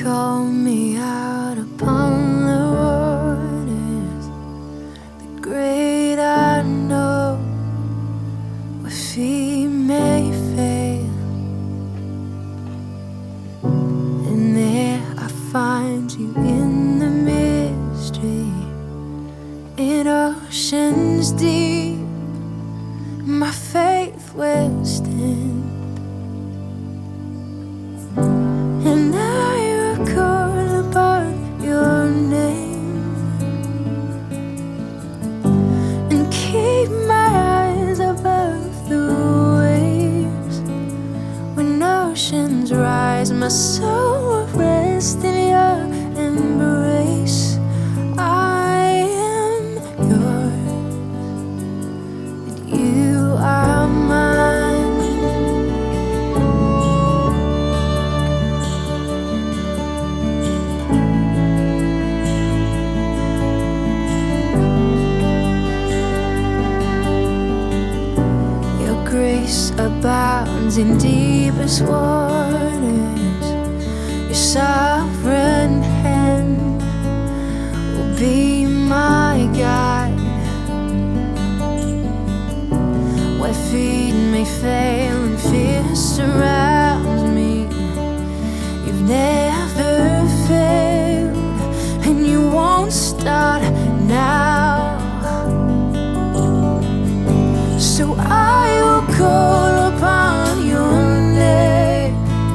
call me out upon the waters, the great unknown, where feet may fail, and there I find you in the mystery, in oceans deep. My faith will stand, and I will call upon your name and keep my eyes above the waves. When oceans rise, my soul will rest in your embrace. I am yours, and you are mine. Your grace abounds in deepest waters. Your sovereign hand will be my guide. Where feet may fail and fear surrounds me, you've never failed, and you won't start now. So I will call upon your name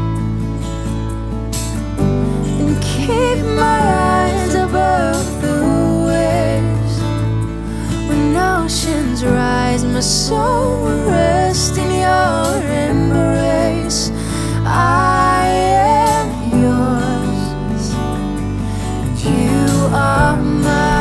and keep my eyes above the waves. When oceans rise, my soul will rest in your embrace. I am yours, and you are mine.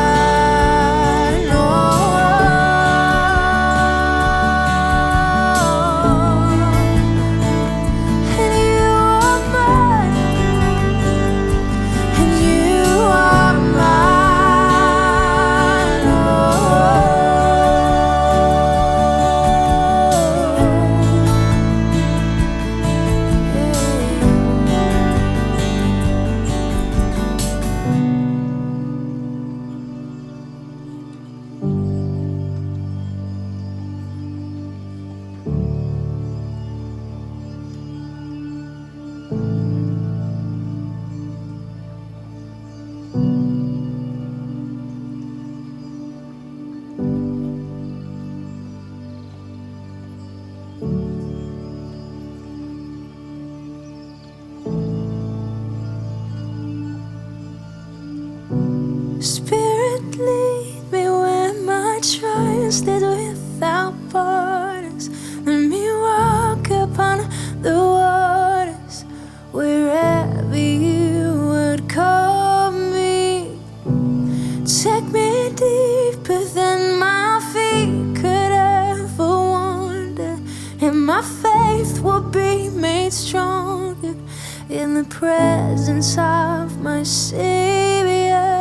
Spirit, lead me where my trust is without borders. Let me walk upon the waters wherever you would call me. Take me deeper than my feet could ever wander, and my faith will be made stronger in the presence of my Savior.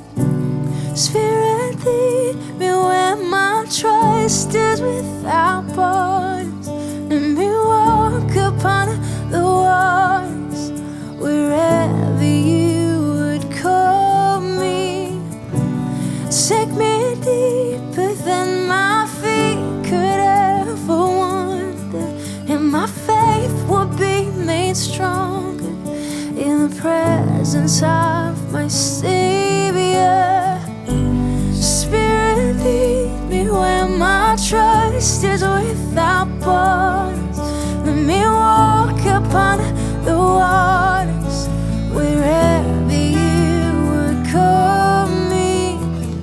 Spirit, lead me where my trust is without borders. Let me walk upon the waters wherever you would call me. Take me deeper than my feet could ever wander, and my faith will be made stronger in the presence of my Savior. Spirit, lead me where my trust is without borders. Let me walk upon the waters wherever you would call me.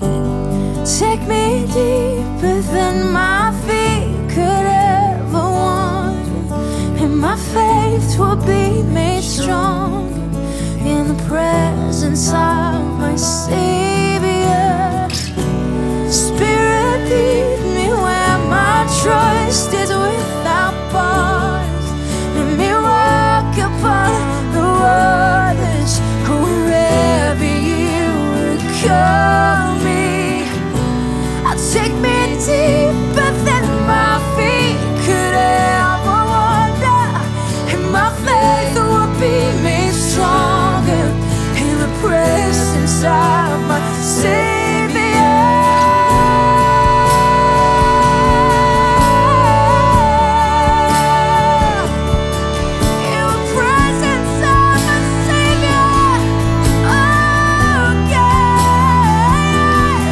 Take me deeper than my feet could ever wander, and my faith will be made strong in the presence of my Savior. Spirit, lead me where my trust is without borders. Let me walk upon the inside my Savior. In the presence of my Savior. Oh, yeah.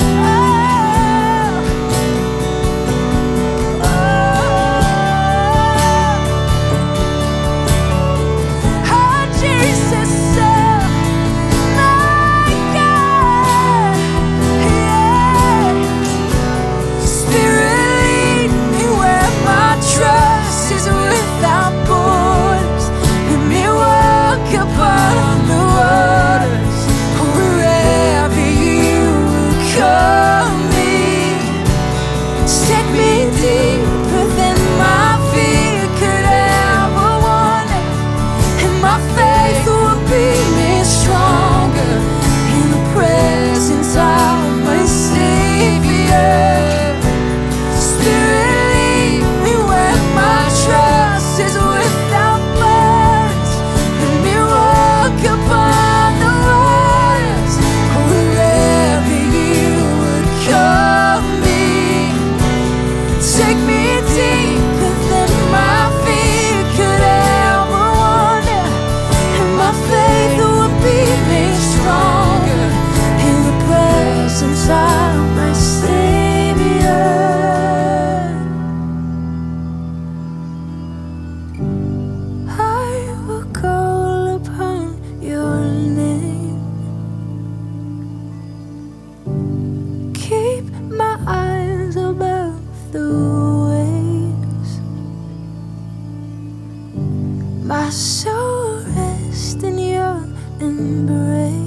Oh, Jesus, my God, yeah. Spirit, lead me where my trust is without borders. Let me walk upon the waters wherever you will call me. Take me deeper than my feet could ever wander, and my faith will be made stronger in the presence of my Savior. Spirit, lead me where my trust is without borders. Let me walk upon the waters wherever you would call me. Take me deeper than my feet could ever wander, and my faith will be made stronger in the presence of my Savior. I will call upon your name. Keep my eyes above the waves. My soul rests in your embrace.